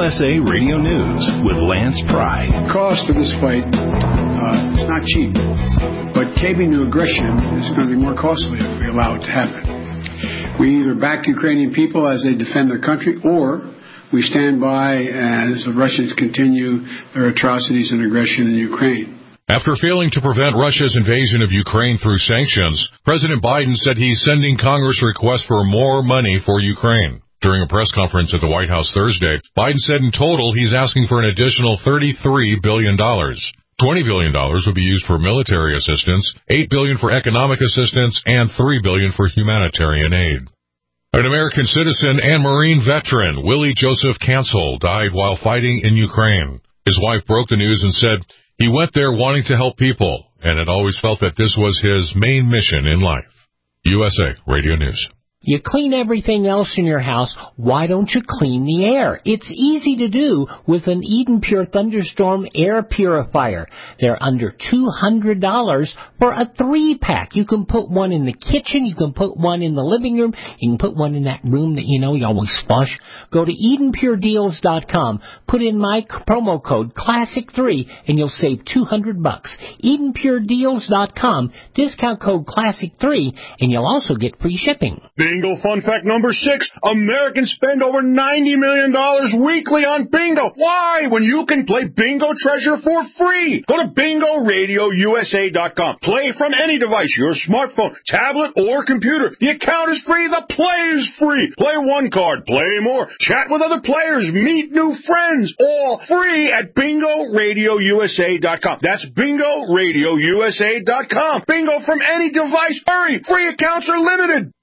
USA Radio News with Lance Pry. The cost of this fight is not cheap, but caving to aggression is going to be more costly if we allow it to happen. We either back Ukrainian people as they defend their country, or we stand by as the Russians continue their atrocities and aggression in Ukraine. After failing to prevent Russia's invasion of Ukraine through sanctions, President Biden said he's sending Congress requests for more money for Ukraine. During a press conference at the White House Thursday, Biden said in total he's asking for an additional $33 billion. $20 billion will be used for military assistance, $8 billion for economic assistance, and $3 billion for humanitarian aid. An American citizen and Marine veteran, Willie Joseph Cancel, died while fighting in Ukraine. His wife broke the news and said he went there wanting to help people, and had always felt that this was his main mission in life. USA Radio News. You clean everything else in your house, why don't you clean the air? It's easy to do with an Eden Pure Thunderstorm air purifier. They're under $200 for a 3-pack. You can put one in the kitchen, you can put one in the living room, you can put one in that room that you always flush. Go to EdenPureDeals.com, put in my promo code CLASSIC3, and you'll save $200. EdenPureDeals.com, discount code CLASSIC3, and you'll also get free shipping. Bingo fun fact number 6. Americans spend over $90 million weekly on bingo. Why? When you can play Bingo Treasure for free. Go to BingoRadioUSA.com. Play from any device, your smartphone, tablet, or computer. The account is free. The play is free. Play one card. Play more. Chat with other players. Meet new friends. All free at BingoRadioUSA.com. That's BingoRadioUSA.com. Bingo from any device. Hurry. Free accounts are limited.